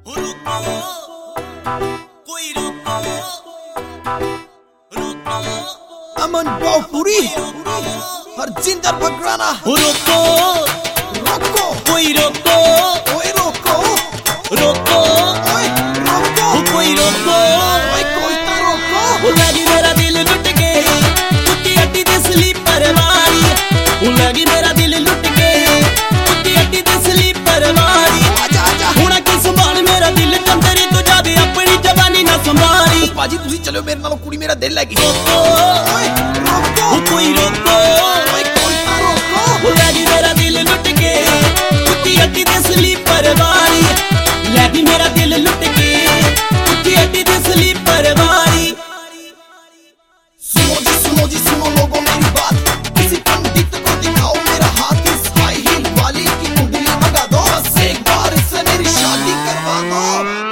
अमन बावपुरी हरजिंदर भगराना रोको रोको कोई रोको ओए रोको रोको ओए रोको कोई रोको ओए कोई तो रोको लगी मेरा दिल लुट के कुत्ती अड्डी दे स्लीपर वाली लगी मेरा दिल लुट के कुत्ती अड्डी दे स्लीपर वाली आजा आजा हुण की संभाल मेरा दिल कंदरी तो जावे अपनी जवानी ना संभाली पाजी तुसी चलो मेरे नाल कुड़ी मेरा दिल लगी रोको ओए रोको कोई रोको ओए कोई तो रोको लगी मेरा दिल लुट के कुत्ती अड्डी दे स्लीपर वाली लगी मेरा दिल लुट के कुत्ती अड्डी दे स्लीपर वाली सुनो जी सुनो लोगों मेरी बात किसी पंडित को दिखाओ मेरा हाथ इस हाई हील वाली की कुंडली मंगा दो बस एक बार इससे मेरी शादी करवा दो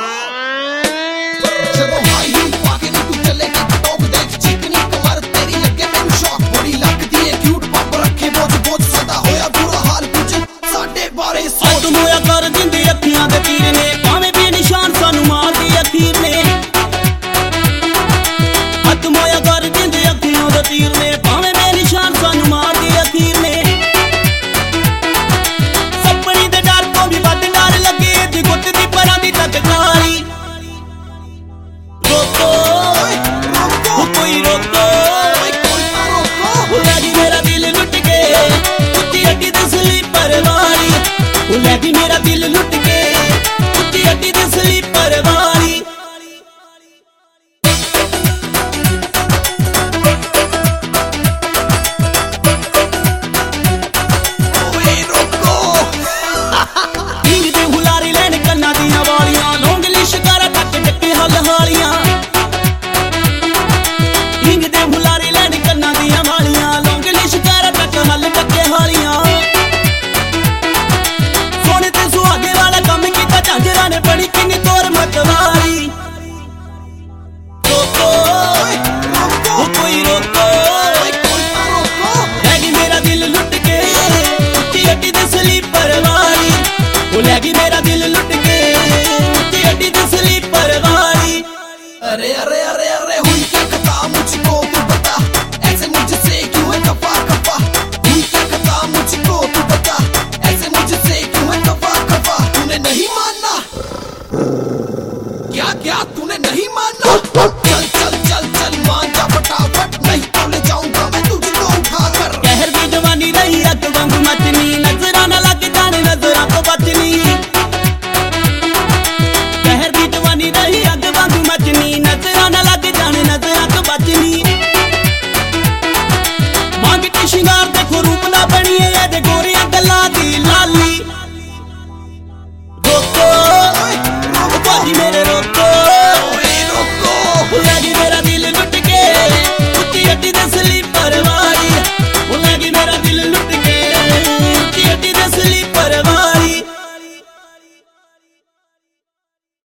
चलो हाई हील पाके नहीं तू चलेगी टॉप देख चिकनी कमर तेरी लगे मेनू शॉक बड़ी लगदी है क्यूट पप रखे बोझ सदा होया बुरा हाल कुछ साडे बारे सोच तुम होया कर दिंदे अखियां दे तीर ने भावें बेनिशान सानू मार दी अखीर ने तुम होया कर दिंदे अखियां दे तीर ने भावें बेनिशान सानू मार दी अखीर ने सपनी दे डर तो भी वध डर लगे दी गुੱਟ दी परां दी टकरारी रोको रोको कोई रोको ओए कोई तो रोको लगी मेरा दिल लुट के कुत्ती अड्डी दे स्लीपर वाली लगी मेरा दिल